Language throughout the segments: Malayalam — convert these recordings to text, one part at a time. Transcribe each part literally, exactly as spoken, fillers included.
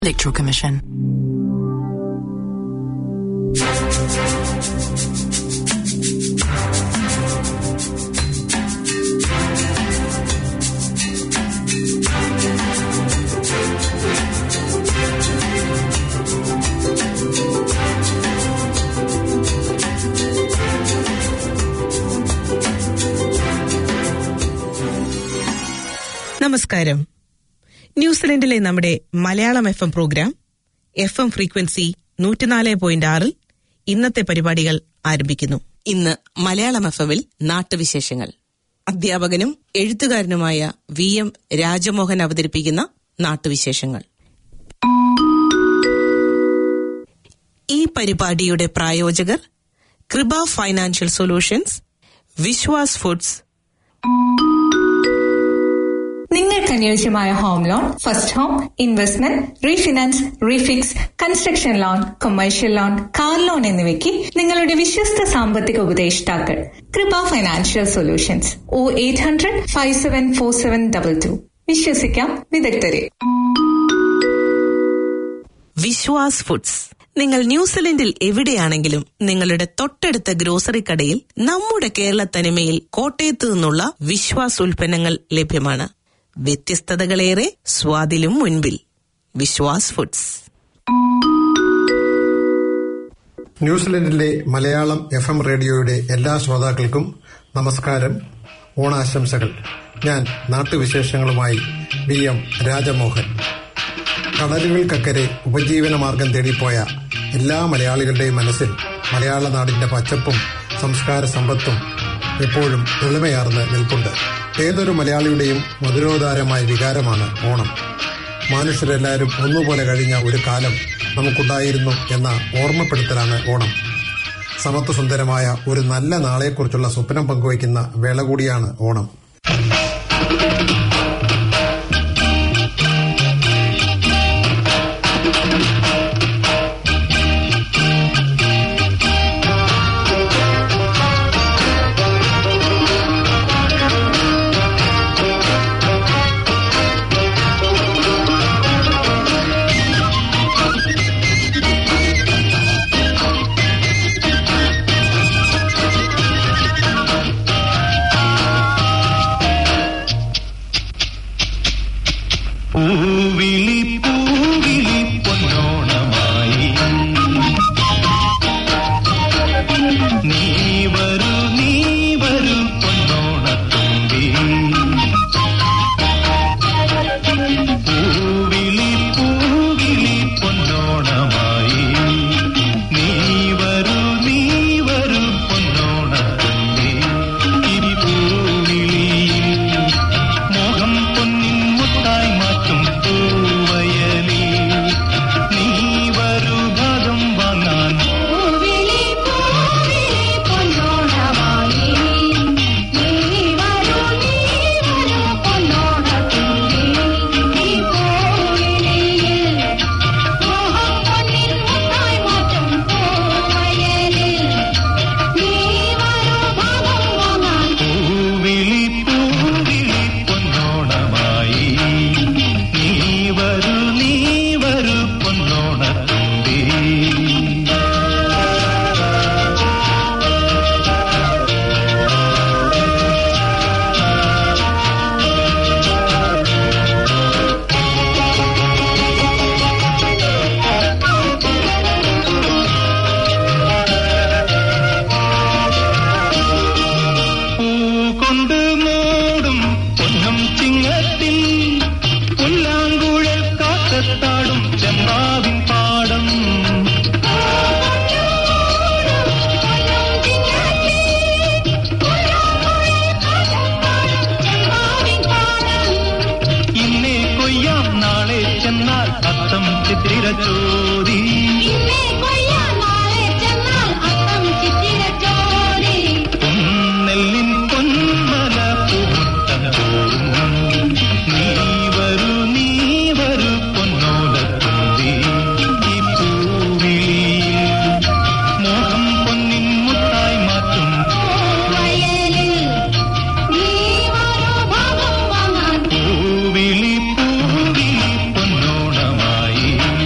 Electoral Commission. നമസ്കാരം. ന്യൂസിലൻഡിലെ നമ്മുടെ Malayalam F M programme F M frequency നൂറ്റിനാല് പോയിന്റ് ആറിൽ ഇന്നത്തെ പരിപാടികൾ ആരംഭിക്കുന്നു. ഇന്ന് മലയാളം എഫ് എമ്മിൽ നാട്ടുവിശേഷങ്ങൾ. അധ്യാപകനും എഴുത്തുകാരനുമായ വി എം രാജമോഹൻ അവതരിപ്പിക്കുന്ന നാട്ടുവിശേഷങ്ങൾ. ഈ പരിപാടിയുടെ പ്രായോജകർ കൃപ ഫൈനാൻഷ്യൽ സൊല്യൂഷൻസ്, വിശ്വാസ് ഫുഡ്സ്. നിങ്ങൾക്ക് അനുയോജ്യമായ home loan, first home, investment, refinance, refix, construction loan, commercial loan, car loan എന്നിവയ്ക്ക് നിങ്ങളുടെ വിശ്വസ്ത സാമ്പത്തിക ഉപദേഷ്ടാക്കൾ Kripa financial solutions. O eight hundred five seven four seven double two. വിശ്വസിക്കാം വിദഗ്ധരെ. വിശ്വാസ് ഫുഡ്സ്. നിങ്ങൾ ന്യൂസിലൻഡിൽ എവിടെയാണെങ്കിലും നിങ്ങളുടെ തൊട്ടടുത്ത ഗ്രോസറി കടയിൽ നമ്മുടെ കേരള തനിമയിൽ കോട്ടയത്തു നിന്നുള്ള വിശ്വാസ് ഉൽപ്പന്നങ്ങൾ ലഭ്യമാണ്. വ്യത്യസ്തതകളേറെ, സ്വാദിലും മുൻപിൽ. വിശ്വാസ് ഫുഡ്സ്. ന്യൂസിലൻഡിലെ മലയാളം എഫ് എം റേഡിയോയുടെ എല്ലാ ശ്രോതാക്കൾക്കും നമസ്കാരം, ഓണാശംസകൾ. ഞാൻ നാട്ടുവിശേഷങ്ങളുമായി വി എം രാജമോഹൻ. കടലുകൾക്കക്കരെ ഉപജീവന മാർഗം തേടിപ്പോയ എല്ലാ മലയാളികളുടെയും മനസ്സിൽ മലയാള നാടിന്റെ പച്ചപ്പും സംസ്കാര സമ്പത്തും എപ്പോഴും എളിമയാർന്ന് നിൽപ്പുണ്ട്. ഏതൊരു മലയാളിയുടെയും മധുരോദാരമായ വികാരമാണ് ഓണം. മനുഷ്യരെല്ലാവരും ഒന്നുപോലെ കഴിഞ്ഞ ഒരു കാലം നമുക്കുണ്ടായിരുന്നു എന്ന ഓർമ്മപ്പെടുത്തലാണ് ഓണം. സമത്വസുന്ദരമായ ഒരു നല്ല നാളെക്കുറിച്ചുള്ള സ്വപ്നം പങ്കുവയ്ക്കുന്ന വേള കൂടിയാണ് ഓണം. പൂവിളി പൂവിളി പൊന്നോണമായി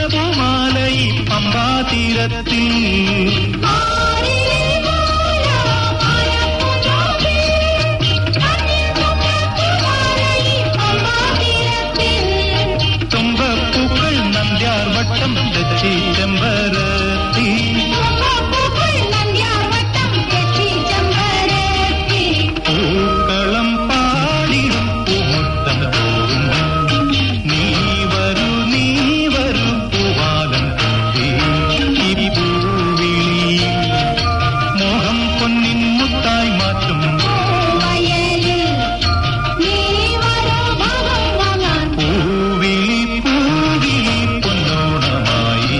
പൂമാലയി പമ്പാതീരത്തിൽ തുമ്പപ്പൂക്കൾ നന്ദ്യാർവട്ടം തെച്ചി ചെമ്പരത്തി പൂക്കളം പാടിടും പൂമുത്തം തോറും നീ വരൂ നീ വരൂ പൂവാലം ഈ പൂവിളി മോഹം പൊന്നിൻ മുത്തായി മാറ്റും പൂവിളി പൂവിളി പൊന്നോണമായി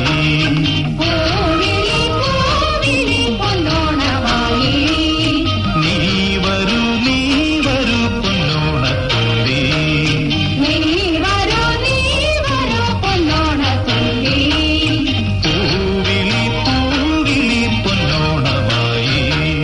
നീ വരൂ നീ വരൂ പൊന്നോണത്തുമ്പി പൂവിളി പൂവിളി പൊന്നോണമായി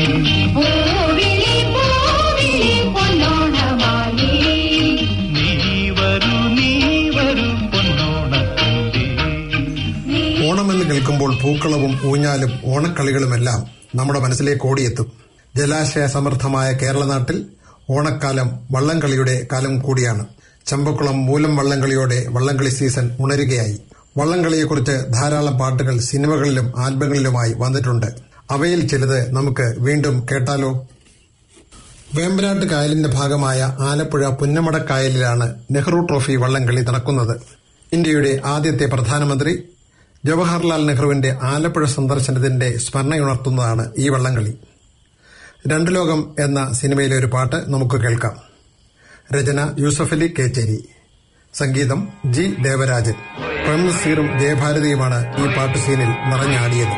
നീ വരൂ നീ വരൂ പൊന്നോണത്തുമ്പി. ഓണമെന്ന് കേൾക്കുമ്പോൾ പൂക്കളവും ഊഞ്ഞാലും ഓണക്കളികളുമെല്ലാം നമ്മുടെ മനസ്സിലേക്ക് ഓടിയെത്തും. ജലാശയ സമൃദ്ധമായ കേരളനാട്ടിൽ ഓണക്കാലം വള്ളംകളിയുടെ കാലം കൂടിയാണ്. ചമ്പക്കുളം മൂലം വള്ളംകളിയോടെ വള്ളംകളി സീസൺ ഉണരുകയായി. വള്ളംകളിയെക്കുറിച്ച് ധാരാളം പാട്ടുകൾ സിനിമകളിലും ആൽബങ്ങളിലുമായി വന്നിട്ടുണ്ട്. അവയിൽ ചിലത് നമുക്ക് വീണ്ടും കേട്ടാലോ? വേമ്പനാട്ട് കായലിന്റെ ഭാഗമായ ആലപ്പുഴ പുന്നമടക്കായലിലാണ് നെഹ്റു ട്രോഫി വള്ളംകളി നടക്കുന്നത്. ഇന്ത്യയുടെ ആദ്യത്തെ പ്രധാനമന്ത്രി ജവഹർലാൽ നെഹ്റുവിന്റെ ആലപ്പുഴ സന്ദർശനത്തിന്റെ സ്മരണയുണർത്തുന്നതാണ് ഈ വള്ളംകളി. രണ്ടു ലോകം എന്ന സിനിമയിലെ ഒരു പാട്ട് നമുക്ക് കേൾക്കാം. രചന യൂസഫലി കേച്ചേരി, സംഗീതം ജി ദേവരാജൻ. പ്രേംനസീറും ജയഭാരതിയുമാണ് ഈ പാട്ട് സീനിൽ നിറഞ്ഞാടിയത്.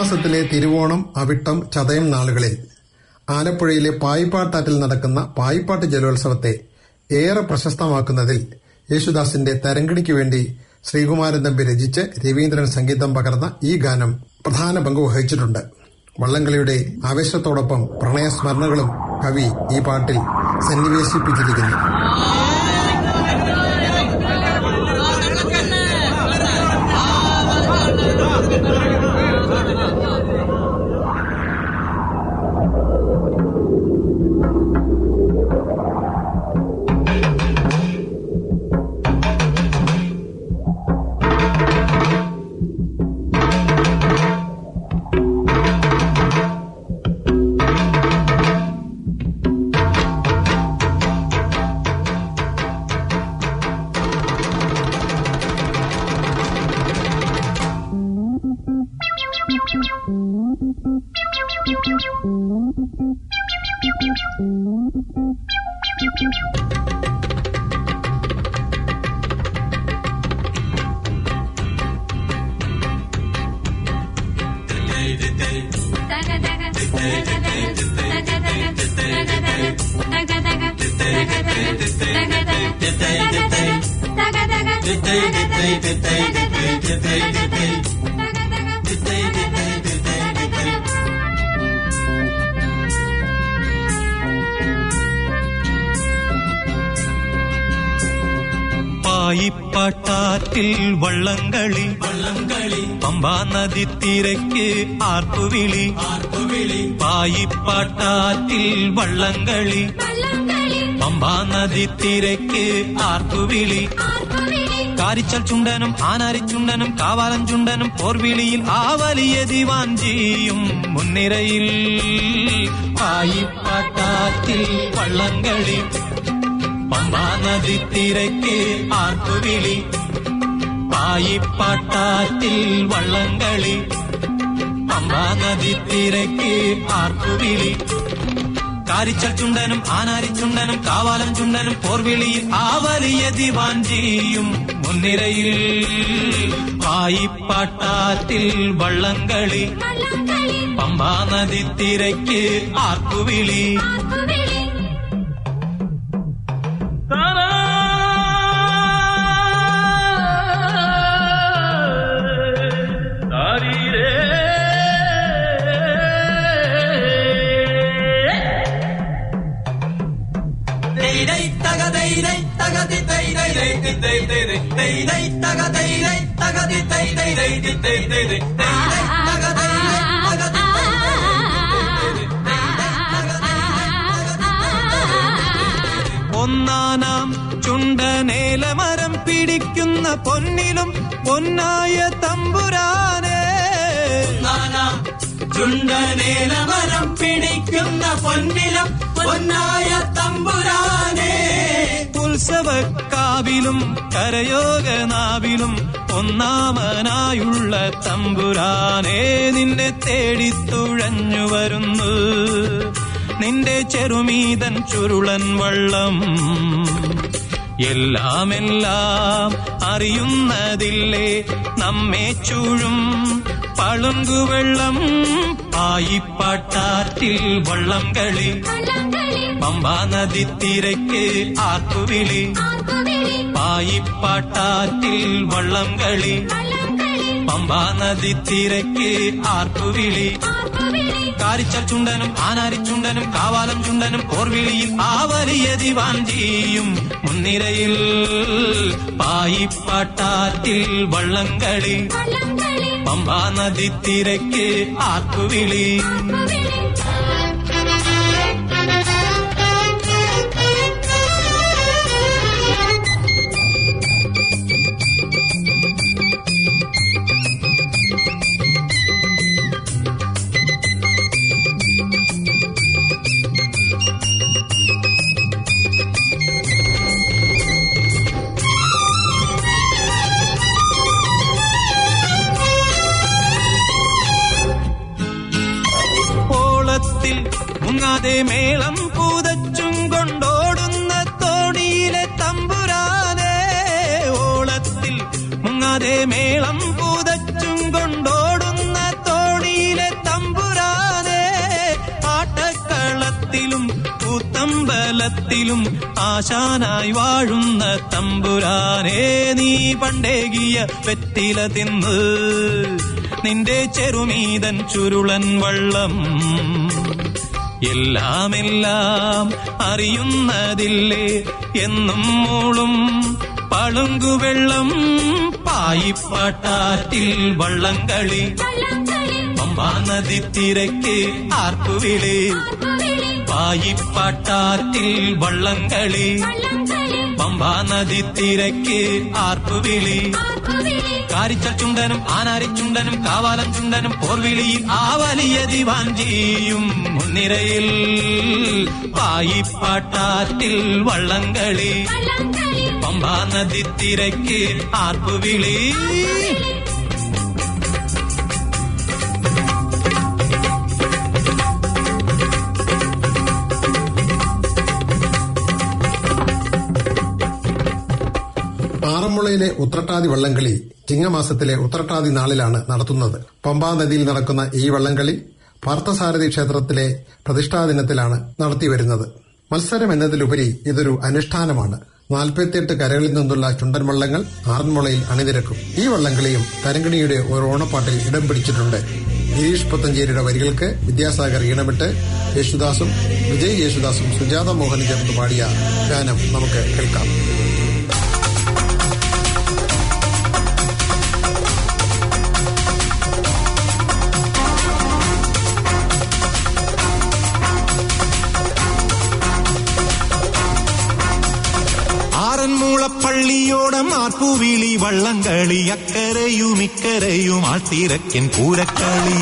ചിങ്ങമാസത്തിലെ തിരുവോണം, അവിട്ടം, ചതയം നാളുകളിൽ ആലപ്പുഴയിലെ പായിപ്പാട്ടാറ്റിൽ നടക്കുന്ന പായിപ്പാട്ട് ജലോത്സവത്തെ ഏറെ പ്രശസ്തമാക്കുന്നതിൽ യേശുദാസിന്റെ തരംഗിണിക്ക് വേണ്ടി ശ്രീകുമാരൻ തമ്പി രചിച്ച് രവീന്ദ്രൻ സംഗീതം പകർന്ന ഈ ഗാനം പ്രധാന പങ്ക് വഹിച്ചിട്ടുണ്ട്. വള്ളംകളിയുടെ ആവേശത്തോടൊപ്പം പ്രണയസ്മരണകളും കവി ഈ പാട്ടിൽ സന്നിവേശിപ്പിച്ചിരിക്കുന്നു. പായിപ്പാട്ടാറ്റിൽ വള്ളംകളി വള്ളംകളി പമ്പാ നദി തീരയ്ക്ക് ആർപ്പുവിളി ആർപ്പുവിളി പായിപ്പാട്ടാറ്റിൽ വള്ളംകളി പമ്പാ നദി തീരയ്ക്ക് ആർപ്പുവിളി കാരിച്ചൽ ചുണ്ടനും ആനാരിച്ചുണ്ടനും കാവാലം ചുണ്ടനും പോർവിളിയിൽ ആ വലിയ ദിവാഞ്ചിയും മുൻനിരയിൽ പായിപ്പാട്ടാറ്റിൽ വള്ളംകളി പമ്പാ നദി തീരയ്ക്ക് ആർപ്പുവിളി പായിപ്പാട്ടാറ്റിൽ വള്ളംകളി പമ്പാ നദി തീരയ്ക്ക് ആർപ്പുവിളി കാരിച്ചൽ ചുണ്ടനും ആനാരിച്ചുണ്ടനും കാവാലം ചുണ്ടനും പോർവിളിയിൽ ആ വലിയ ദിവാഞ്ചിയും മുൻനിരയിൽ പായിപ്പാട്ടാറ്റിൽ വള്ളംകളി പമ്പാ നദി തീരയ്ക്ക് ആർപ്പുവിളി ഒന്നാനാം ചുണ്ടനേലമരം പിടിക്കുന്ന പൊന്നിലും പൊന്നായ തമ്പുരാനെ ഒന്നാനാം ചുണ്ടനേലമരം പിടിക്കുന്ന പൊന്നിലും പൊന്നായ തമ്പുരാനെ ഉത്സവക്കാവിലും കരയോഗനാവിലും ഒന്നാമനായുള്ള തമ്പുരാനെ നിന്നെ തേടിത്തുഴഞ്ഞു വരുന്നു നിന്റെ ചെറുമീതൻ ചുരുളൻ വള്ളം എല്ലാമെല്ലാം അറിയുന്നതില്ലേ നമ്മെ ചൂഴും പളുങ്കുവെള്ളം പായിപ്പാട്ടാറ്റിൽ വള്ളം കളി പമ്പാ നദി തീരയ്ക്ക് ആർപ്പുവിളി പായിപ്പാട്ടാറ്റിൽ വള്ളം കളി പമ്പാ നദി തീരയ്ക്ക് ആർപ്പുവിളി കാരിച്ചൽ ചുണ്ടനും ആനാരിച്ചുണ്ടനും കാവാലം ചുണ്ടനും പോർവിളിയിൽ ആ വലിയ ദിവാഞ്ചിയും മുൻനിരയിൽ പായിപ്പാട്ടാറ്റിൽ വള്ളംകളി പമ്പാ നദി തീരയ്ക്ക് ആർപ്പുവിളി മുങ്ങാതെ മേളം പൂതച്ചും കൊണ്ടോടുന്ന തോണിയിലെ തമ്പുരാനെ ഓളത്തിൽ മുങ്ങാതെ മേളം പൂതച്ചും കൊണ്ടോടുന്ന തോണിയിലെ കൂത്തമ്പലത്തിലും ആശാനായി വാഴുന്ന തമ്പുരാനേ, നീ പണ്ടേകിയ വെറ്റില തിന്ന് നിന്റെ ചെറുമീതൻ ചുരുളൻ വള്ളം എല്ലാം എല്ലാം അറിയുന്നതില്ലേ എന്നും മൂളും പളുങ്കുവെള്ളം പായിപ്പാട്ടാറ്റിൽ വള്ളംകളി പമ്പാ നദി തിരക്ക് ആർപ്പുവിളി പായിപ്പാട്ടാറ്റിൽ വള്ളംകളി പമ്പാ നദി തിരക്ക് ആർപ്പുവിളി കാരിച്ചൽ ചുണ്ടനും ആനാരിച്ചുണ്ടനും കാവാലം ചുണ്ടനും പോർവിളിയിൽ ആ വലിയ ദിവാഞ്ചിയും മുൻനിരയിൽ പായിപ്പാട്ടാറ്റിൽ വള്ളംകളി പമ്പാ നദി തിരക്ക് ആർപ്പുവിളി. ആറന്മുളയിലെ ഉത്രട്ടാതി വള്ളംകളി ചിങ്ങമാസത്തിലെ ഉത്രട്ടാതി നാളിലാണ് നടത്തുന്നത്. പമ്പാ നദിയിൽ നടക്കുന്ന ഈ വള്ളംകളി പാർത്ഥസാരഥി ക്ഷേത്രത്തിലെ പ്രതിഷ്ഠാദിനത്തിലാണ് നടത്തിവരുന്നത്. മത്സരം എന്നതിലുപരി ഇതൊരു അനുഷ്ഠാനമാണ്. നാൽപ്പത്തിയെട്ട് കരകളിൽ നിന്നുള്ള ചുണ്ടൻ വള്ളങ്ങൾ ആറന്മുളയിൽ അണിനിരക്കും. ഈ വള്ളംകളിയും തരങ്കിണിയുടെ ഒരു ഓണപ്പാട്ടിൽ ഇടം പിടിച്ചിട്ടുണ്ട്. ഗിരീഷ് പുത്തഞ്ചേരിയുടെ വരികൾക്ക് വിദ്യാസാഗർ ഈണമിട്ട് യേശുദാസും വിജയ് യേശുദാസും സുജാത മോഹനും ചേർന്ന് പാടിയ ഗാനം നമുക്ക് കേൾക്കാം. ആറന്മുളപ്പള്ളിയോടം ആർപ്പുവിളി വള്ളംകളി അക്കരയും ഇക്കരയും ആൾത്തിരക്കൻ പൂരക്കളി.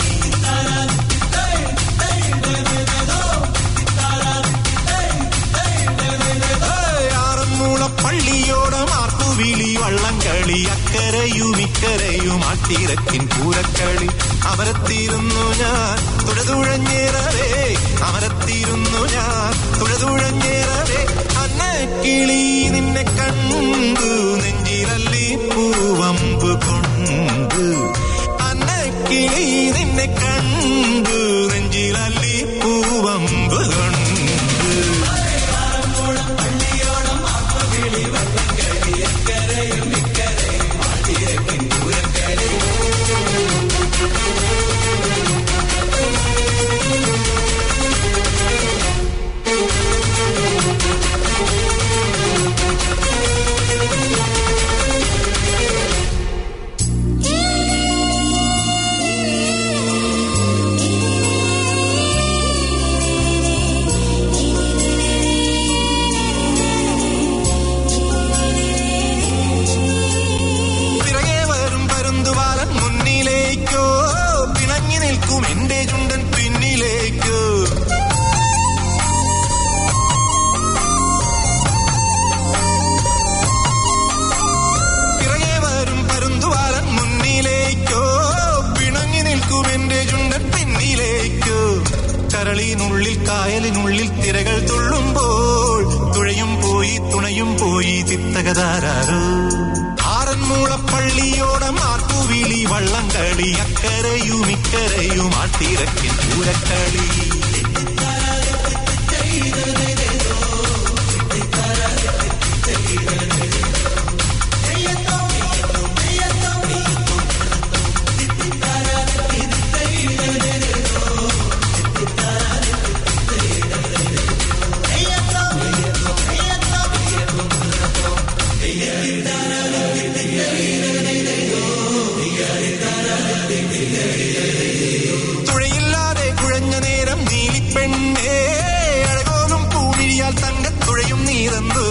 ആറന്മുളപ്പള്ളിയോടം ആർപ്പുവിളി വള്ളംകളി അക്കരയും ഇക്കരയും ആൾത്തിരക്കൻ പൂരക്കളി. അമരത്തിരുന്നു ഞാൻ തുഴതുഴഞ്ഞേറവേ, അമരത്തിരുന്നു ഞാൻ തുഴതുഴഞ്ഞേറവേ, അന്നക്കിളി നിന്നെ കണ്ടു നെഞ്ചിലല്ലി പൂവമ്പ് കൊണ്ട്, അന്നക്കിളി നിന്നെ കണ്ടു നെഞ്ചിലല്ലി പൂവമ്പ് കൊണ്ട്. കരളിനുള്ളിൽ കായലിനുള്ളിൽ തിരകൾ തുള്ളുമ്പോൾ തുഴയും പോയി തുണയും പോയി ചിത്തകതാരോ. ആറന്മുളപ്പള്ളിയോടം ആർപ്പുവിളി വള്ളംകളി അക്കരയും ഇക്കരയും ആൾത്തിരക്കൻ പൂരക്കളി. തുഴയില്ലാതെ കുഴഞ്ഞ നേരം നീലിപ്പെണ്ണേ, അഴകോലും പൂമിഴിയാൽ തങ്കത്തുഴയും നീതന്ന്.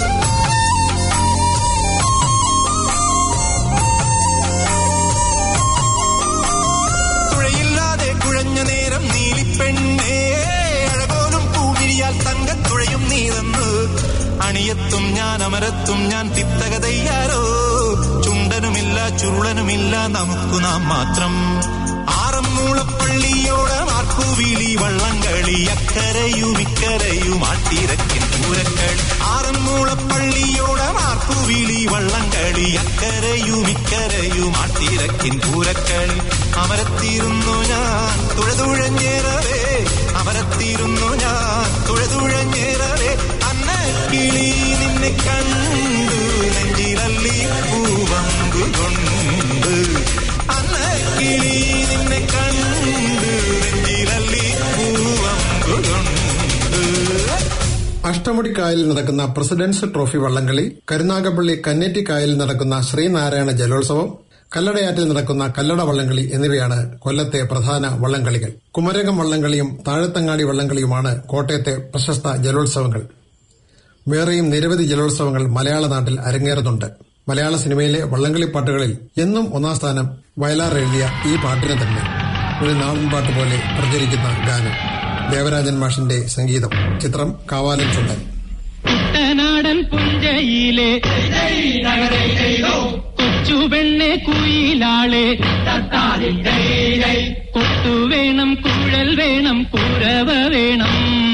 തുഴയില്ലാതെ കുഴഞ്ഞ നേരം നീലിപ്പെണ്ണേ, അഴകോലും പൂമിഴിയാൽ തങ്കത്തുഴയും നീതന്ന്. അണിയത്തും ഞാൻ അമരത്തും ഞാൻ തിത്തകതയ്യാരോ, ചുണ്ടനുമില്ല ചുരുളനുമില്ല നമുക്കു നാം മാത്രം. ആറന്മുളപ്പള്ളിയോടം ആർപ്പുവിളി വള്ളംകളി അക്കരയും ഇക്കരയും ആൾത്തിരക്കൻ പൂരക്കളി. ആറന്മുളപ്പള്ളിയോടം ആർപ്പുവിളി വള്ളംകളി അക്കരയും ഇക്കരയും ആൾത്തിരക്കൻ പൂരക്കളി. അമരത്തിരുന്നു ഞാൻ തുഴതുഴഞ്ഞേറവേ, ചാവരത്തിരുന്നു ഞാൻ തുഴതുഴഞ്ഞേറവേ അന്നക്കിളി നിന്നെ കണ്ടു നെഞ്ചിലല്ലി പൂവങ്കു കൊണ്ട് അന്നക്കിളി നിന്നെ കണ്ടു നെഞ്ചിലല്ലി പൂവങ്കു കൊണ്ട്. അഷ്ടമുടിക്കായലിൽ നടക്കുന്ന പ്രസിഡന്റ്സ് ട്രോഫി വള്ളംകളി, കരുനാഗപ്പള്ളി കന്നേറ്റിക്കായലിൽ നടക്കുന്ന ശ്രീനാരായണ ജലോത്സവം, കല്ലടയാറ്റിൽ നടക്കുന്ന കല്ലട വള്ളംകളി എന്നിവയാണ് കൊല്ലത്തെ പ്രധാന വള്ളംകളികൾ. കുമരകം വള്ളംകളിയും താഴത്തങ്ങാടി വള്ളംകളിയുമാണ് കോട്ടയത്തെ പ്രശസ്ത ജലോത്സവങ്ങൾ. വേറെയും നിരവധി ജലോത്സവങ്ങൾ മലയാള നാട്ടിൽ അരങ്ങേറുന്നുണ്ട്. മലയാള സിനിമയിലെ വള്ളംകളിപ്പാട്ടുകളിൽ എന്നും ഒന്നാം സ്ഥാനം വയലാർ എഴുതിയ ഈ പാട്ടിന് തന്നെ. ഒരു നാടൻപാട്ട് പോലെ പ്രചരിക്കുന്ന ഗാനം, ദേവരാജൻ മാഷിന്റെ സംഗീതം, ചിത്രം കാവാലൻ ചുണ്ടൻ. കുട്ടനാടൻ പുഞ്ചയിലെ കൊച്ചുപെണ്ണെ കുയിലാളെ കൊട്ടു വേണം, കുഴൽ വേണം, കുരവ വേണം,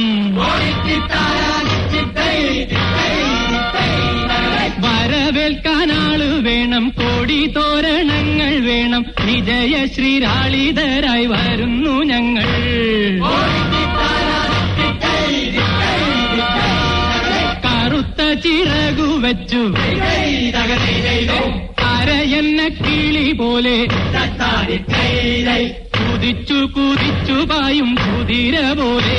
വരവേൽക്കാനാള് വേണം, കോടി തോരണങ്ങൾ വേണം, വിജയ ശ്രീരാളിതരായി വരുന്നു ഞങ്ങൾ. കറുത്ത ചിറകു വെച്ചു അരയെന്ന കിളി പോലെ കുതിച്ചു കുതിച്ചു പായും കുതിര പോലെ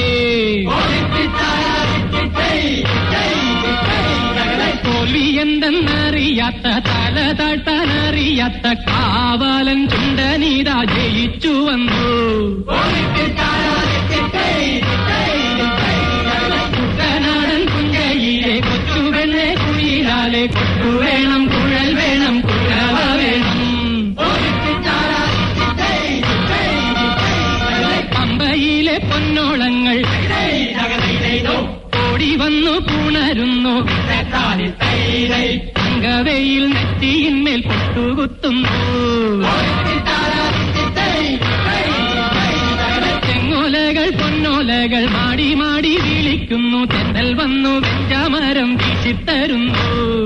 തോൽവി എന്തെന്നറിയാത്ത തല താഴ്ത്താനറിയാത്ത കാവാലൻ ചുണ്ടനീതാ ജയിച്ചു വന്നു. കുട്ടനാടൻ പുഞ്ചയിലെ കൊച്ചുപെണ്ണെ കുയിലാലെ കൊട്ടു വേണം, കുഴൽ വേണം, കുഴവ വേണം, പമ്പയിലെ പൊന്നോളങ്ങൾ ഓടി വന്നു പുണരുന്നു, അങ്കവയിൽ നെറ്റിയിന്മേൽ പൊട്ടുകുത്തുന്നു, ചെങ്ങോലകൾ പൊന്നോലകൾ മാടി മാടി വിളിക്കുന്നു, തെന്നൽ വന്നു വെഞ്ചാമരം വീശിത്തരുന്നു.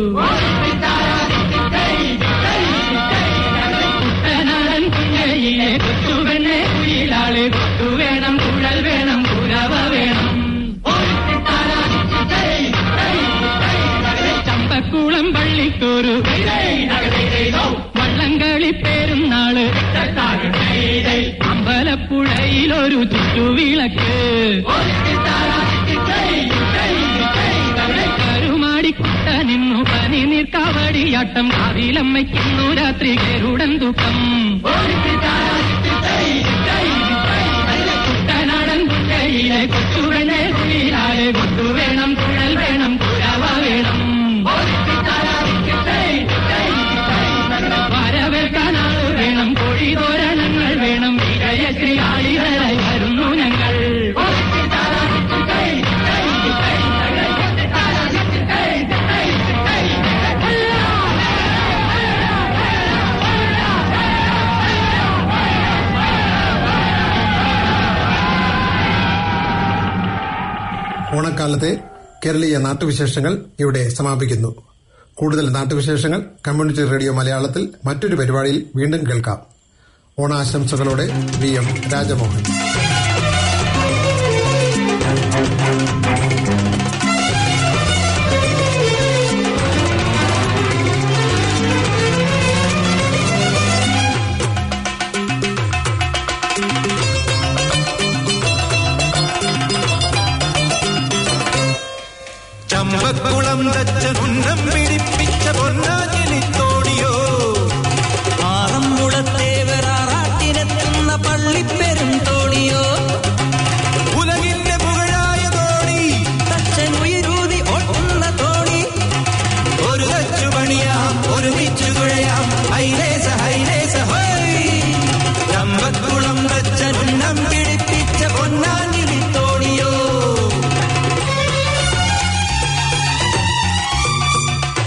കുട്ടനാടൻ പുഞ്ചയിലെ കൊച്ചുപെണ്ണെ കുയിലാളെ കൊട്ടു വേണം, കുഴൽ വേണം, കുരവ വേണം, ചമ്പക്കുളം പള്ളിക്കൊരു വള്ളംകളി പെരുന്നാള്, അമ്പലപ്പുഴയിലൊരു ചുറ്റുവിളക്ക്, കരുമാടിക്കുട്ട നിന്നു പനി നീർക്കാവടിയാട്ടം, കാവിലമ്മയ്ക്കുന്നു രാത്രി ഗരുഡൻ തൂക്കം. കുട്ടനാടൻ പുഴയിലെ കൊച്ചുപെണ്ണെ കുയിലാലെ കൊട്ടു വേണം, കുഴൽ വേണം, കുരവ വേണം, വരവേൽക്കാനാള് വേണം, കോഴി തോരണങ്ങൾ വേണം, വിജയശ്രീ ആളിതരായി വരുന്നു ഞങ്ങൾ. ഓണക്കാലത്തെ കേരളീയ നാട്ടുവിശേഷങ്ങൾ ഇവിടെ സമാപിക്കുന്നു. കൂടുതൽ നാട്ടുവിശേഷങ്ങൾ കമ്മ്യൂണിറ്റി റേഡിയോ മലയാളത്തിൽ മറ്റൊരു പരിപാടിയിൽ വീണ്ടും കേൾക്കാം. ഓണാശംസകളോടെ വി എം രാജമോഹൻ. ചമ്പക്കുളം തച്ച കുന്നം പിടിപ്പിച്ച പൊന്നാഞ്ഞിലിത്തോടിയോ, ആറന്മുളത്തേവരാറാട്ടിനെത്തുന്ന പള്ളിപ്പെരും തോണിയോ, ഉലകിന്റെ പുകഴായ തോണി, തച്ചനുയരൂതി ഓട്ടുന്ന തോണി, ഒരു തച്ചു പണിയാം ഒരുമിച്ചു തുഴയാം, ഹൈലേസ ഹൈലേസ ഹോയ്. ചമ്പക്കുളം തച്ച കുന്നം പിടിപ്പിച്ച പൊന്നാഞ്ഞിലിത്തോടിയോ.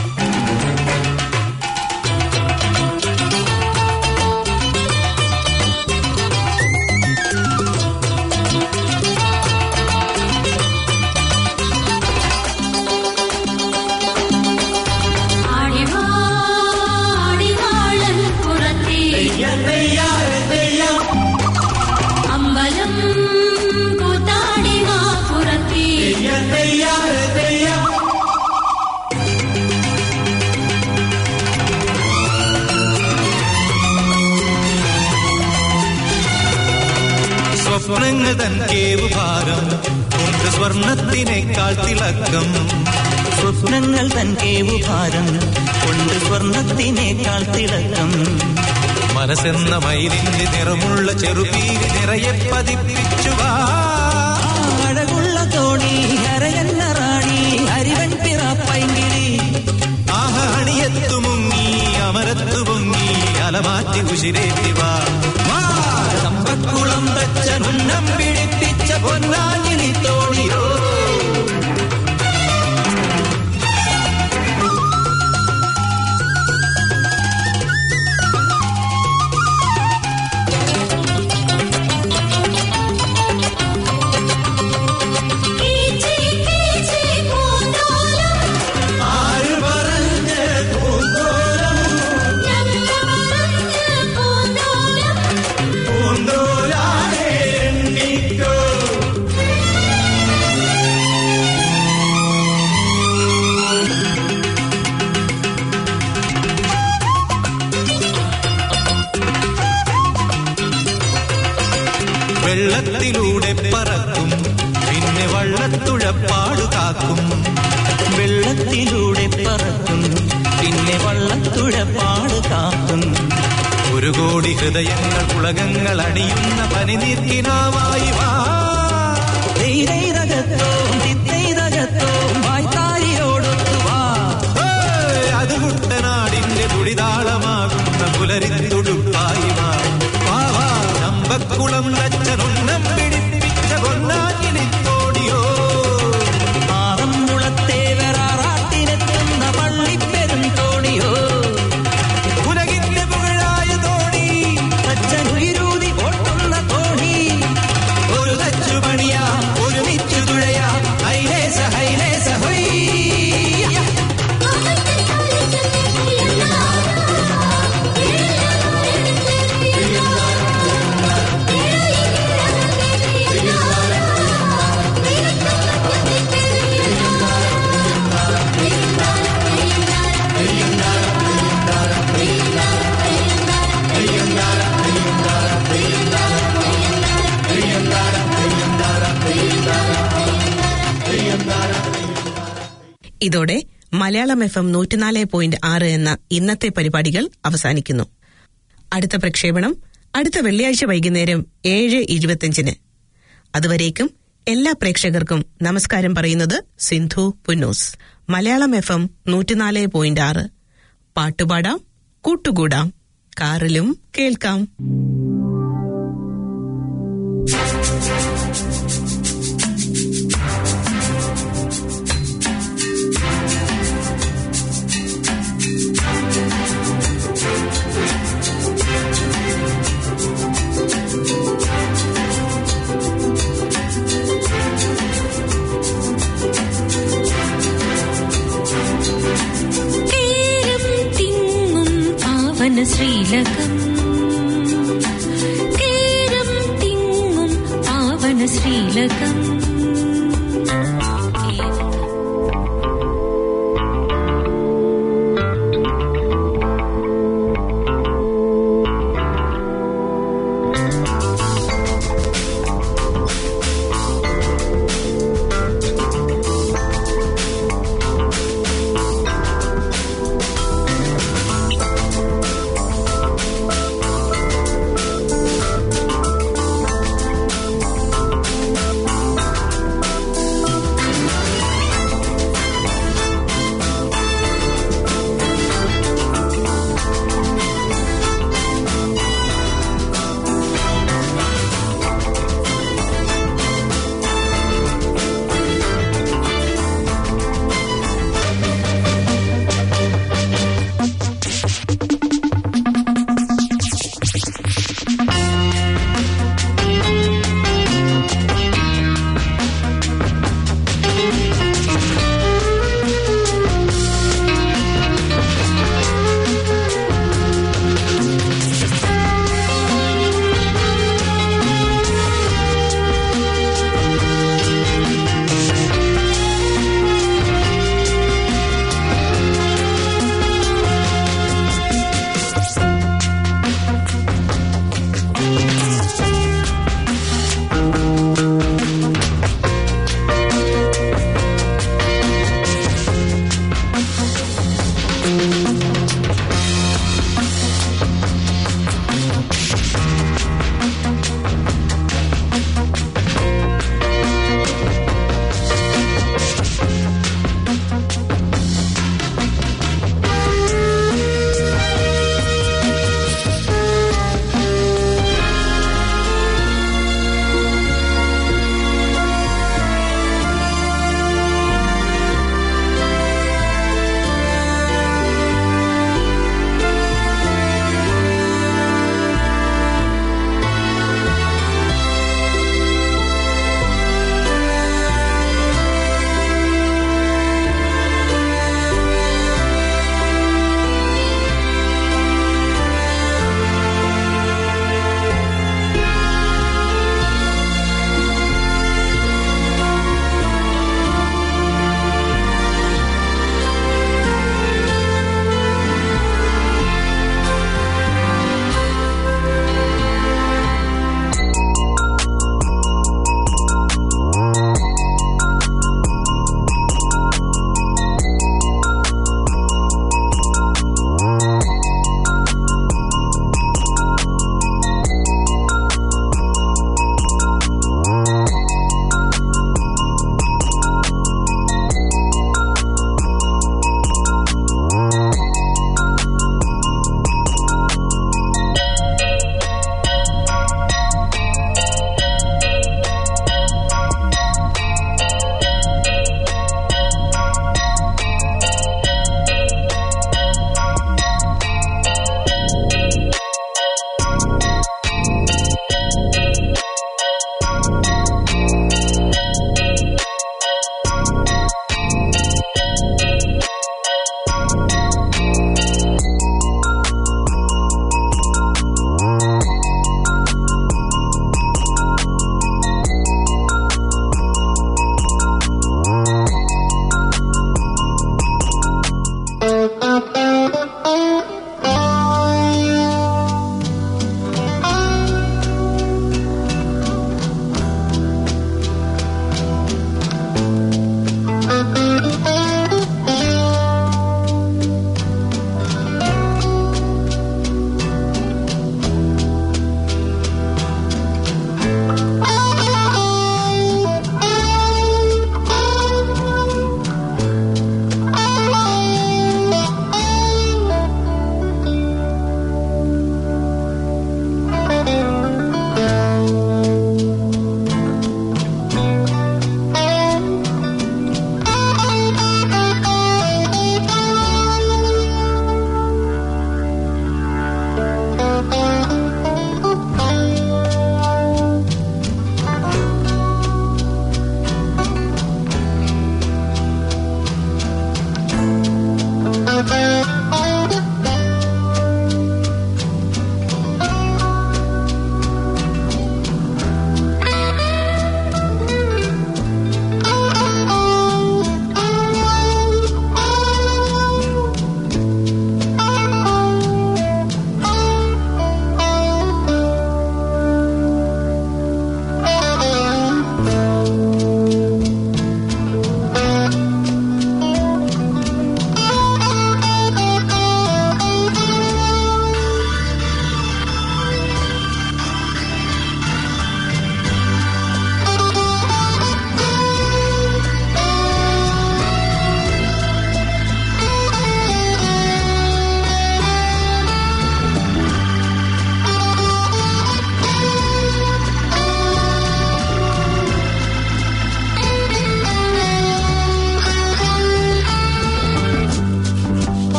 സ്വപ്നങ്ങൾ തൻ കേവുഭാരം കൊണ്ട് സ്വർണത്തിനേക്കാൾ തിളക്കം. സ്വപ്നങ്ങൾ തൻ കേവുഭാരം കൊണ്ട് സ്വർണത്തിനേക്കാൾ തിളക്കം. മനസ്സെന്ന മയിലിന്റെ നിറമുള്ള ചെറുപീരി നിറയെ പതിപ്പിച്ചുവാ. അഴകുള്ള തോണി അരയന്ന റാണി അരിവൻ പിറപ്പൈങ്കിളി. ആഹാണിയത്തു മുങ്ങി അമരത്തു പൊങ്ങി അലമാറ്റി ഉശിരേറ്റിവാ. ചമ്പക്കുളം തച്ചനുന്നം പിടിപ്പിച്ച പൊന്നാഞ്ഞിലി തോണിയോ. വെള്ളത്തിലൂടെ പറക്കും പിന്നെ വള്ളത്തുഴപ്പാടു കാക്കും. വെള്ളത്തിലൂടെ പറക്കും പിന്നെ വള്ളത്തുഴപ്പാട് കാക്കും. ഒരു കോടി ഹൃദയങ്ങൾ പുളകങ്ങൾ അണിയുന്ന പനിനീർക്കിനാവായി വാ. ധൈരകത്തോം ചിത്തൈതകത്തോം വായ്ത്താരിയോടൊത്തു വാ. അത് കുട്ടനാടിന്റെ തുടിതാളമാകുന്ന പുലരിത്തുടുപ്പായി വാ. ചമ്പക്കുളം തച്ചനുന്നം പിടിപ്പിച്ച പൊന്നാഞ്ഞിലി തോണിയോ. ആറന്മുളത്തേവരാറാട്ടിനെത്തുന്ന പള്ളിപ്പെരും തോണിയോ. ഉലകിന്റെ പുകഴായ തോണി തച്ചനുയിരൂതി ഓട്ടുന്ന തോണി. ഒരു തച്ചു പണിയാം ഒരുമിച്ചു തുഴയാം ഹൈലേസ ഹൈലേസ ഹൊയ്. ഇതോടെ മലയാളം എഫ് എം നൂറ്റിനാല് പോയിന്റ് ആറ് എന്ന ഇന്നത്തെ പരിപാടികൾ അവസാനിക്കുന്നു. അടുത്ത പ്രക്ഷേപണം അടുത്ത വെള്ളിയാഴ്ച വൈകുന്നേരം ഏഴ് ഇരുപത്തിയഞ്ചിന്. അതുവരേക്കും എല്ലാ പ്രേക്ഷകർക്കും നമസ്കാരം പറയുന്നത് സിന്ധു പുന്നൂസ്. മലയാളം എഫ് എം നൂറ്റിനാല് പോയിന്റ് ആറ്. പാട്ടുപാടാം, കൂട്ടുകൂടാം, കാറിലും കേൾക്കാം. ശ്രീലകം കേരം തിങ്ങും പാവന ശ്രീലകം.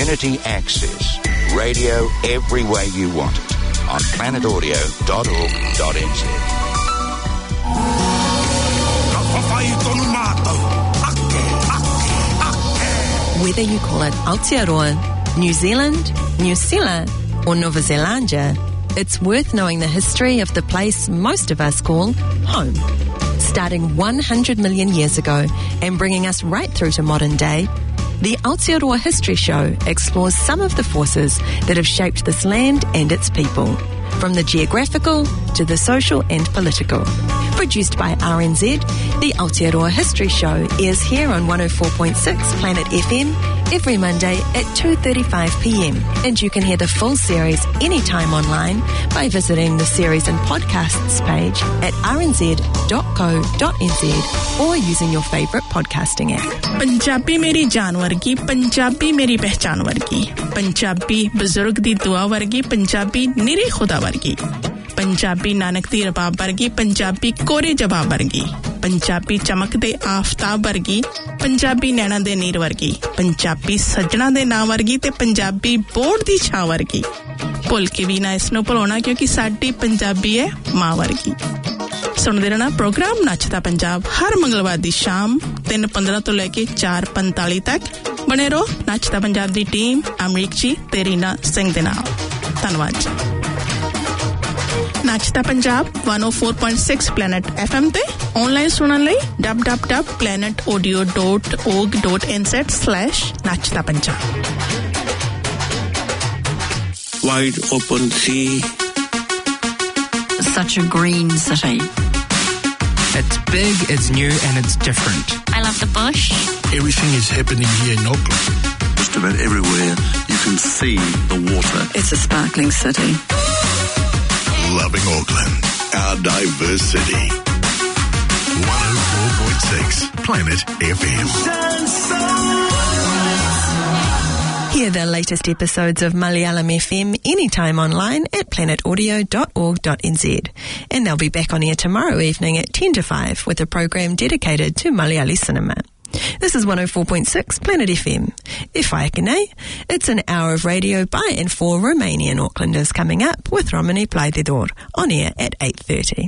Community access. Radio every way you want it on planet audio dot org dot n z. Whether you call it Aotearoa, New Zealand, New Zealand, or Nova Zelandia, it's worth knowing the history of the place most of us call home. Starting one hundred million years ago and bringing us right through to modern day, the Aotearoa History Show explores some of the forces that have shaped this land and its people, from the geographical to the social and political. Produced by R N Z, the Aotearoa History Show airs here on one oh four point six Planet F M every Monday at two thirty-five p m. And you can hear the full series anytime online by visiting the series and podcasts page at r n z dot co dot n z or using your favourite podcasting app. Punjabi मेरी जान वर्गी, पंजाबी मेरी पहचान वर्गी, पंजाबी बुजुर्ग दी दुआ वर्गी, पंजाबी निरी खुदा वर्गी, पंजाबी नानक दी रबाब वर्गी, पंजाबी कोरे जवाब वर्गी, पंजाबी चमकदे आफताब वर्गी, पंजाबी नैना दे नीर वर्गी, पंजाबी सजना दे नाम वर्गी ते पंजाबी बोर्ड दी छां वर्गी। भुल के भी ना इसनो भुलाना क्योंकि साडी पंजाबी है मां वर्गी। सुनदे रहना प्रोग्राम नचदा पंजाब हर मंगलवार दी शाम तीन पंद्रह तो लेके चार पैंतालीस तक। बने रहो नचदा पंजाब दी टीम अमरीक जी ते रीना सिंह दे नाल। धन्यवाद जी। Nachda Punjab one oh four point six Planet F M ते ऑनलाइन सुनन लई w w w dot planet audio dot org dot n z slash nachda punjab. Wide open sea. Such a green city. It's big, it's new, and it's different. I love the bush. Everything is happening here in Auckland. Just about everywhere you can see the water. It's a sparkling city. Loving Auckland, our diverse city. one oh four point six Planet F M. Hear the latest episodes of Malayalam F M anytime online at planet audio dot org dot n z. And they'll be back on air tomorrow evening at ten to five with a program dedicated to Malayali cinema. This is one oh four point six Planet F M. E whaekene, it's an hour of radio by and for Romanian Aucklanders coming up with Romani Plaididor on air at eight thirty.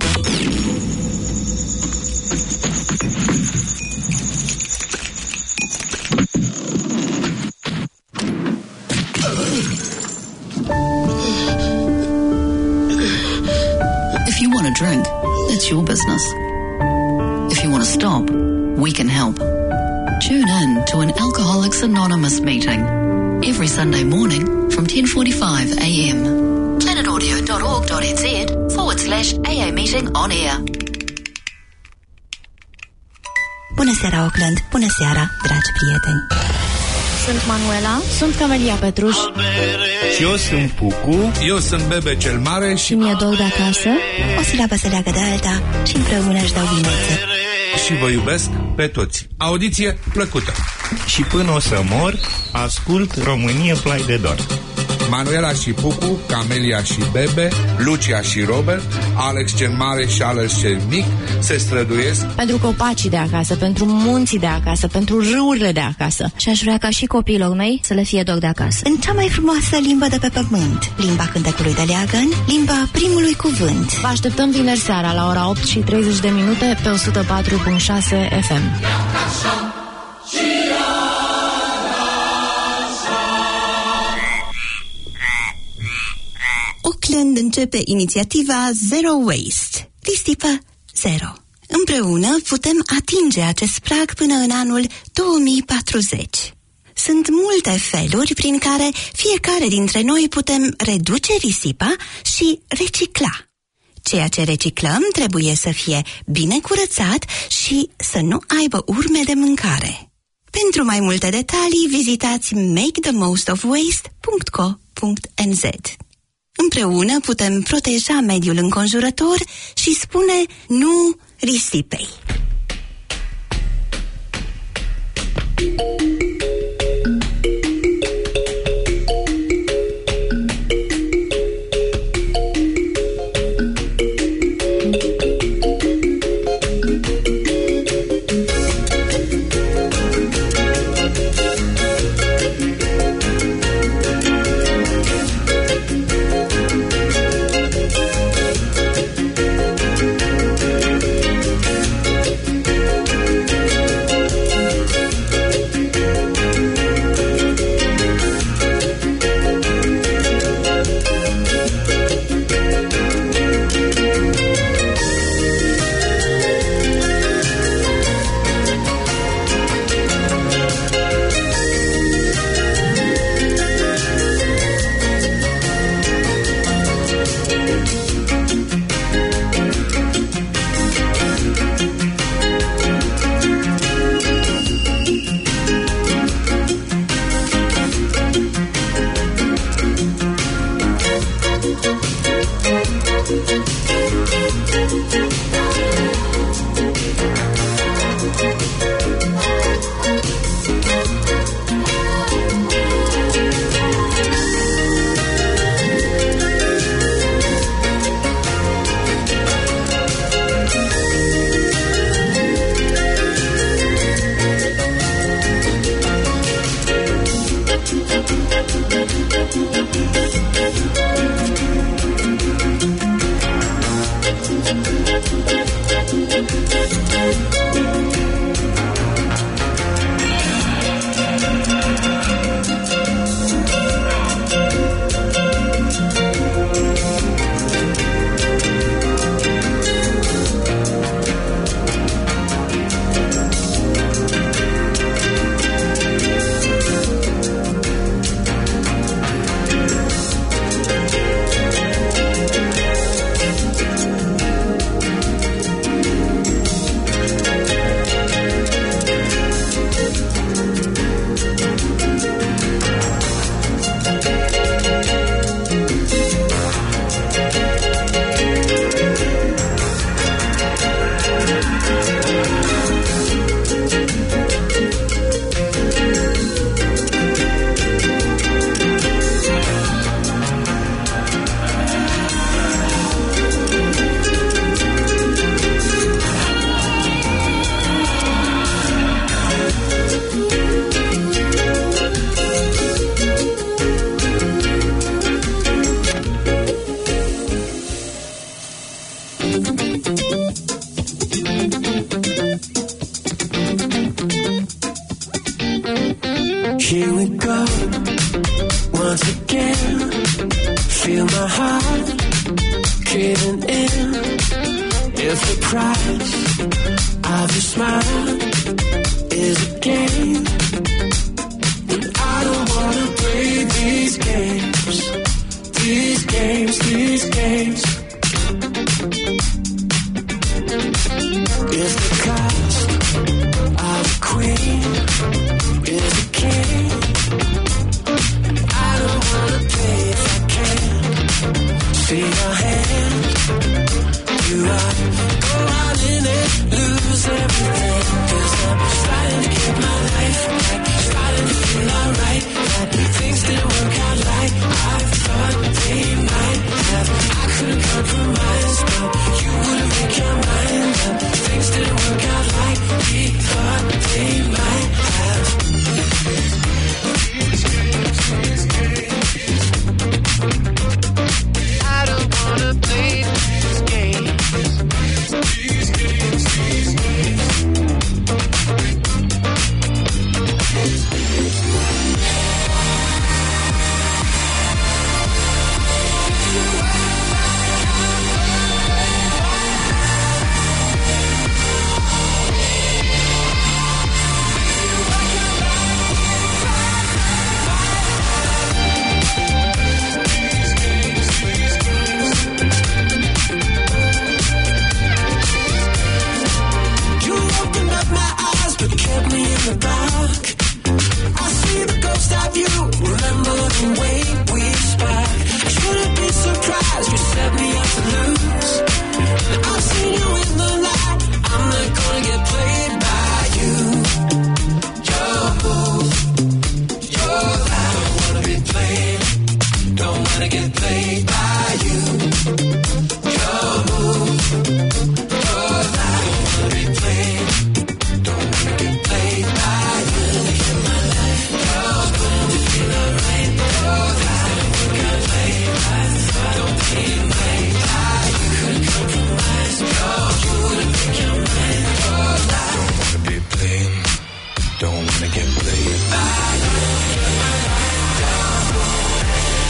If you want to drink, it's your business. If you want to stop, we can help. Tune in to an Alcoholics Anonymous meeting every Sunday morning from ten forty-five a m. planet audio dot org dot n z forward slash A A meeting on air. Bună seara, Auckland! Bună seara, dragi prieteni! Sunt Manuela, sunt Camelia Petruș. Și eu sunt Pucu. Eu sunt Bebe cel Mare. Și mi-e dor de acasă. O silabă se leagă de alta și împreună își dau vinețe. Și vă iubesc pe toți. Audiție plăcută. Și până o să mor, ascult România Plai de Dor. Manuela și Pucu, Camelia și Bebe, Lucia și Robert, Alex cel Mare și Alex cel Mic se străduiesc pentru copacii de acasă, pentru munții de acasă, pentru râurile de acasă. Și aș vrea ca și copiilor mei să le fie dor de acasă. În cea mai frumoasă limbă de pe pământ, limba cântecului de leagăn, limba primului cuvânt. Vă așteptăm vineri seara la ora opt și treizeci de minute pe o sută patru virgulă șase F M. Auckland începe inițiativa Zero Waste, risipă zero. Împreună putem atinge acest prag până în anul două mii patruzeci. Sunt multe feluri prin care fiecare dintre noi putem reduce risipa și recicla. Ceea ce reciclăm trebuie să fie bine curățat și să nu aibă urme de mâncare. Pentru mai multe detalii, vizitați make the most of waste punct co punct n z. Împreună putem proteja mediul înconjurător și spune nu risipei. of your smile is a game, and I don't wanna play these games, these games, these games. If the cost of a queen is a king, I don't wanna play if I can't see your hand. Do I go out in it, lose everything? Cause I'm starting to keep my life back, starting to feel alright, that things didn't work out like I thought they might have. I could've compromised, but you wouldn't make your mind up. Things didn't work out like we thought they might have. I don't wanna play these games. These games, these games. The dark, I see the ghost of you. Remember the way we spark. I shouldn't be surprised. You set me up to lose. I've seen you in the light. I'm not gonna get played by you. Your move, your life. Don't wanna be played. Don't wanna get played by you. Your move, your life. Don't wanna be played. Don't wanna get played by you. In my life, you're going to feel alright. Your life don't get played by you. Don't be played by you. Couldn't compromise. You wouldn't make your mind. Your life don't wanna be played. Don't wanna get played by you. In my life, you're going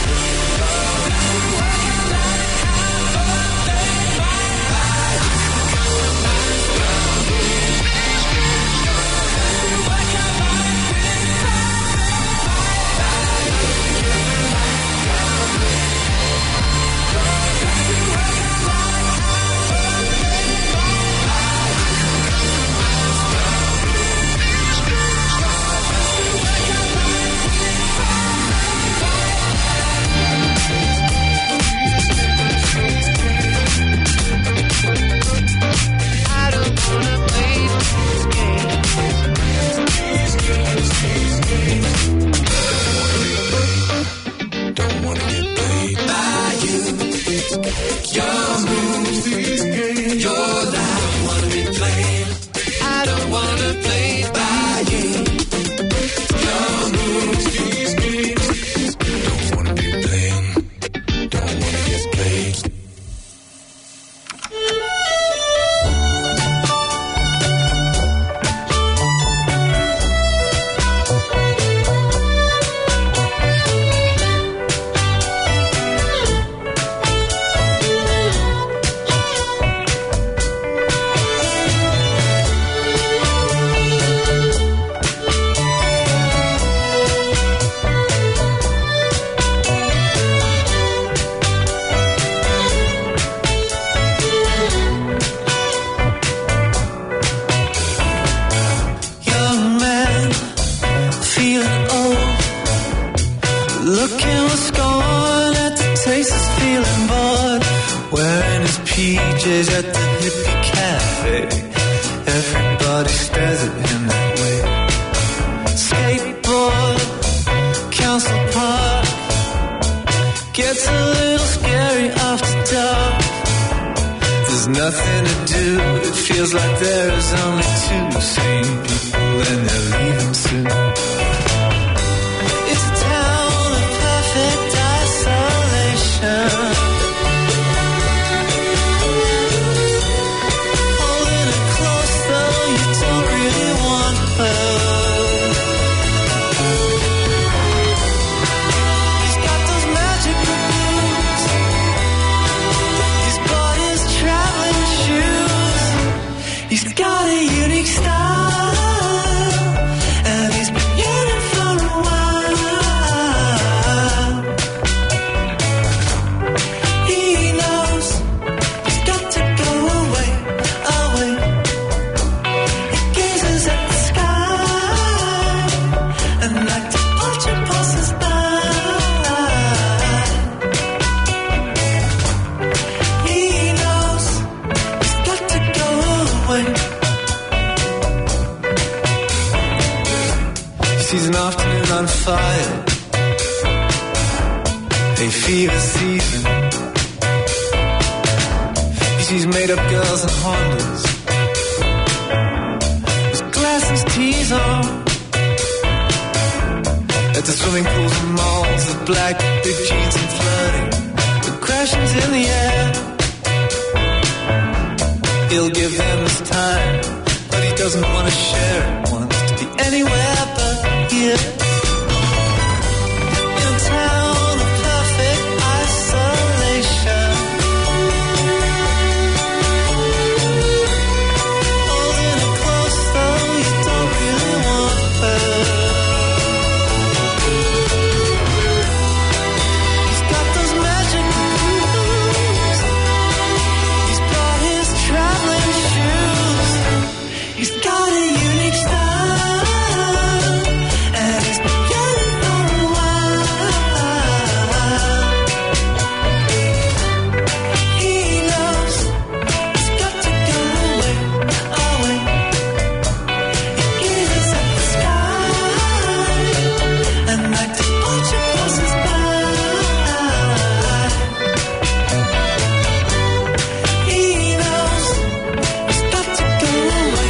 peaches at the hippie cafe. Everybody stares at him that way. Skateboard, Council Park, gets a little scary after dark. There's nothing to do, it feels like there is only two sane people and they're leaving soon. It's a town of perfect isolation. He's got a unique style, and he's been yearning for a while. He knows he's got to go away, away. He gazes at the sky and like to watch it passes by. He knows he's got to go away. He sees an afternoon on fire, a fever season. He sees made-up girls and Hondas, with glasses, tees on, at the swimming pools and malls, with black big jeans and flirting, with crashings in the air. He'll give them his time, but he doesn't want to share it. Wants to be anywhere but here. In a town of perfect isolation, holding her close though you don't really want her. He's got those magic moves. He's brought his traveling shoes. He's got a unique style, and he's been yearning for a while. He knows he's got to go away, away. He gazes at the sky and like to watch it passes by. He knows he's got to go away.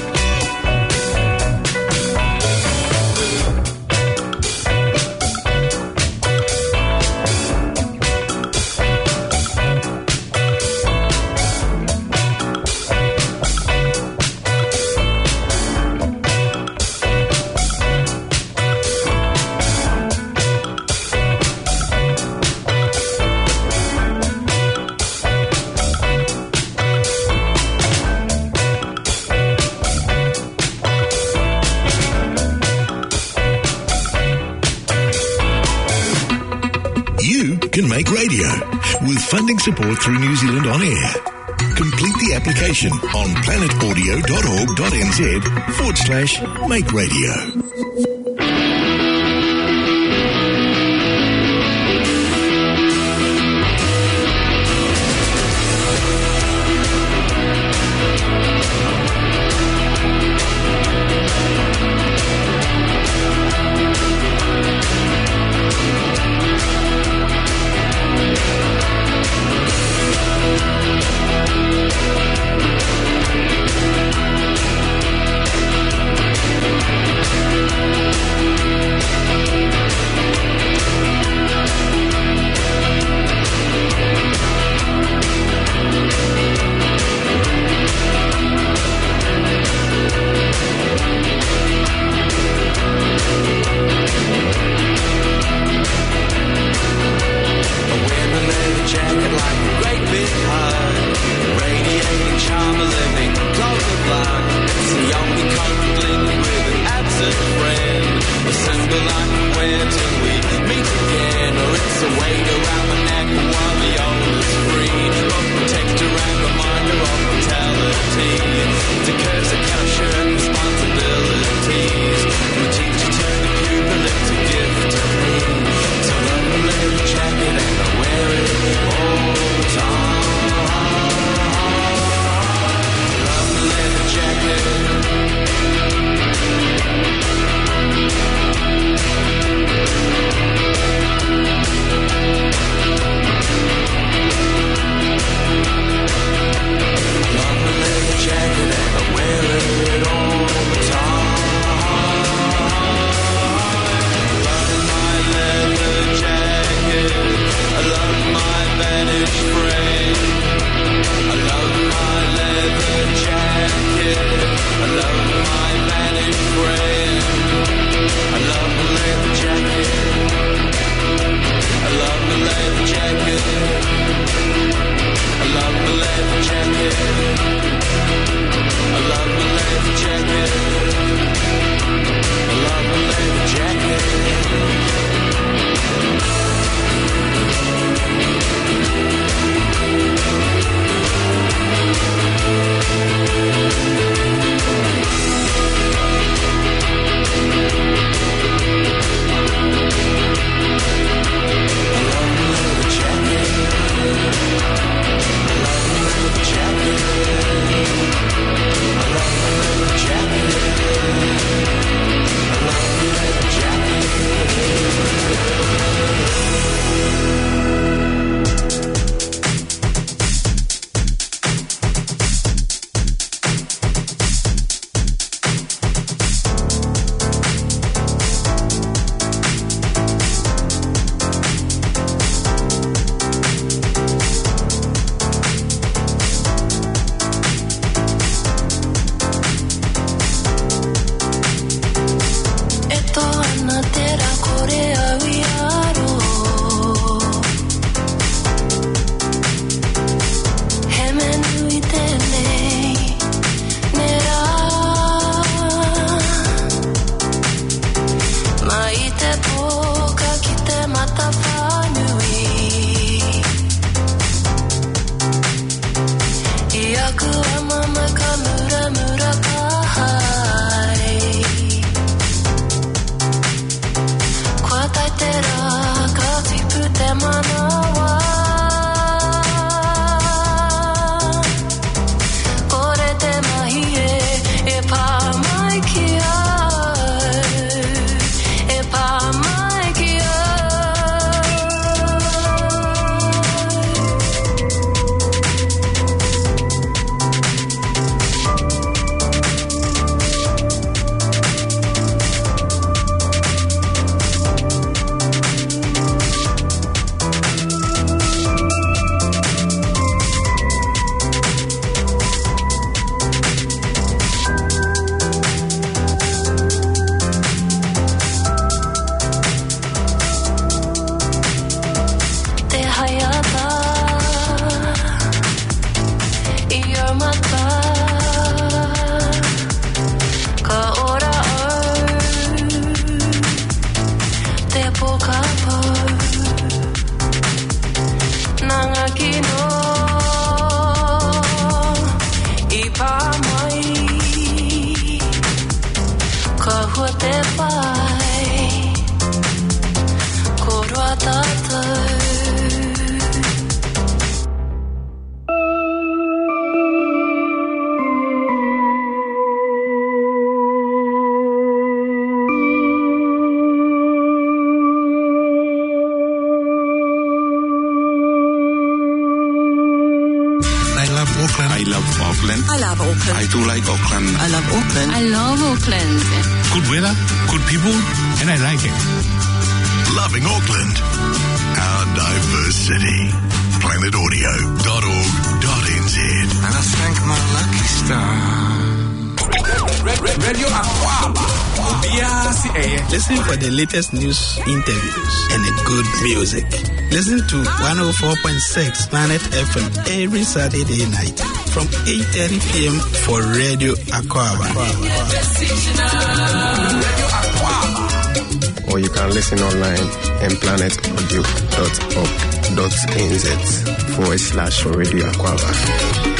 You can make radio with funding support through New Zealand On Air. Complete the application on planetaudio.org.nz forward slash make radio. Jacket and I wear te pai Coroa tātou I love Auckland. I love Auckland. I do like Auckland. I love Auckland. I love Auckland. Good weather, good people, and I like it. Loving Auckland. Our diverse city. planet audio dot org dot n z. And I thank my lucky star. Radio Aquaba. Listen for the latest news, interviews, and good music. Listen to one oh four point six Planet F M every Saturday night from eight thirty p.m. for Radio Aquaba. Or you can listen online at planet audio dot org dot n z forward slash Radio Aquaba.